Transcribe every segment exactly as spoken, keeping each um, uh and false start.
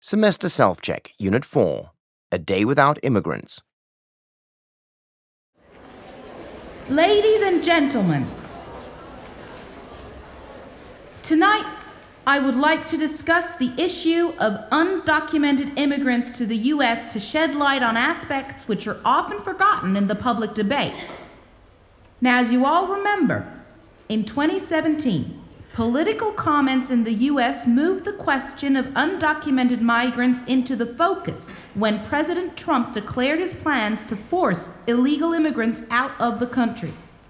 Semester Self-Check, Unit four, A Day Without Immigrants. Ladies and gentlemen, tonight I would like to discuss the issue of undocumented immigrants to the U S to shed light on aspects which are often forgotten in the public debate. Now, as you all remember, in twenty seventeen, political comments in the U S moved the question of undocumented migrants into the focus when President Trump declared his plans to force illegal immigrants out of the country.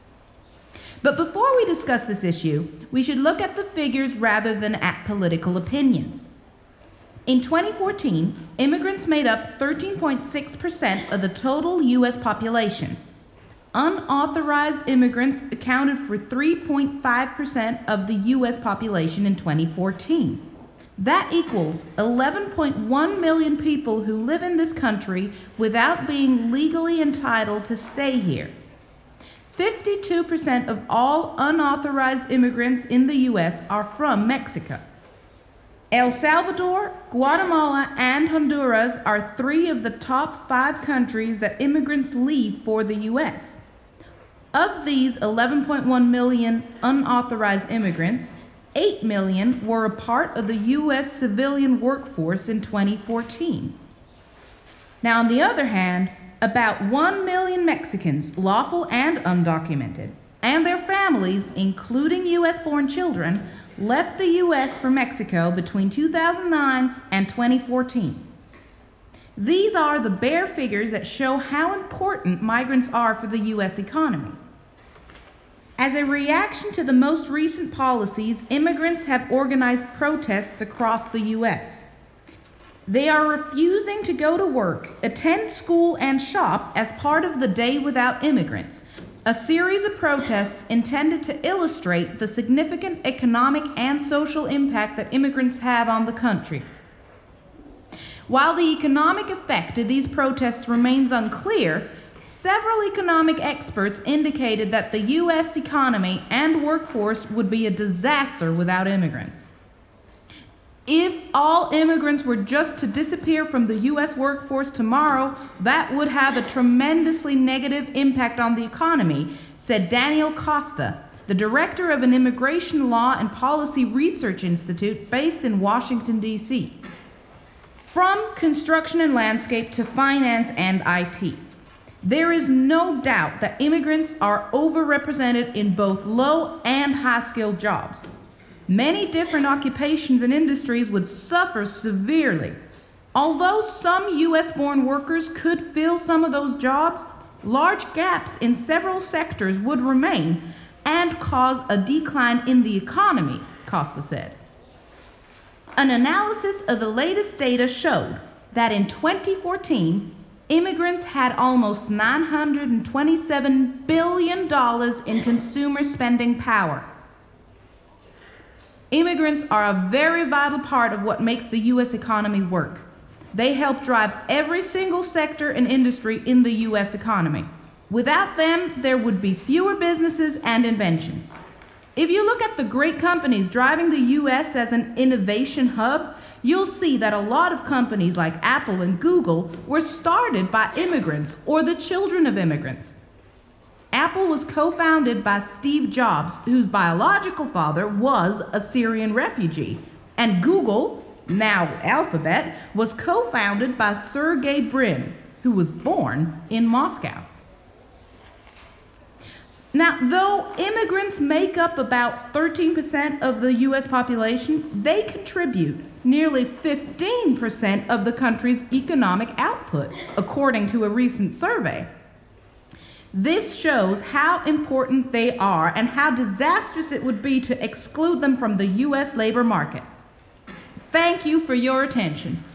But before we discuss this issue, we should look at the figures rather than at political opinions. In twenty fourteen, immigrants made up thirteen point six percent of the total U S population. Unauthorized immigrants accounted for three point five percent of the U S population in twenty fourteen. That equals eleven point one million people who live in this country without being legally entitled to stay here. fifty-two percent of all unauthorized immigrants in the U S are from Mexico. El Salvador, Guatemala, and Honduras are three of the top five countries that immigrants leave for the U S. Of these eleven point one million unauthorized immigrants, eight million were a part of the U S civilian workforce in twenty fourteen. Now, on the other hand, about one million Mexicans, lawful and undocumented, and their families, including U S-born children, left the U S for Mexico between two thousand nine and twenty fourteen. These are the bare figures that show how important migrants are for the U S economy. As a reaction to the most recent policies, immigrants have organized protests across the U S. They are refusing to go to work, attend school, and shop as part of the Day Without Immigrants, a series of protests intended to illustrate the significant economic and social impact that immigrants have on the country. While the economic effect of these protests remains unclear, several economic experts indicated that the U S economy and workforce would be a disaster without immigrants. If all immigrants were just to disappear from the U S workforce tomorrow, that would have a tremendously negative impact on the economy, said Daniel Costa, the director of an immigration law and policy research institute based in Washington, D C From construction and landscape to finance and I T, there is no doubt that immigrants are overrepresented in both low and high-skilled jobs. Many different occupations and industries would suffer severely. Although some U S-born workers could fill some of those jobs, large gaps in several sectors would remain and cause a decline in the economy, Costa said. An analysis of the latest data showed that in twenty fourteen, immigrants had almost nine hundred twenty-seven billion dollars in consumer spending power. Immigrants are a very vital part of what makes the U S economy work. They help drive every single sector and industry in the U S economy. Without them, there would be fewer businesses and inventions. If you look at the great companies driving the U S as an innovation hub, you'll see that a lot of companies like Apple and Google were started by immigrants or the children of immigrants. Apple was co-founded by Steve Jobs, whose biological father was a Syrian refugee, and Google, now Alphabet, was co-founded by Sergey Brin, who was born in Moscow. Now, though immigrants make up about thirteen percent of the U S population, they contribute nearly fifteen percent of the country's economic output, according to a recent survey. This shows how important they are and how disastrous it would be to exclude them from the U S labor market. Thank you for your attention.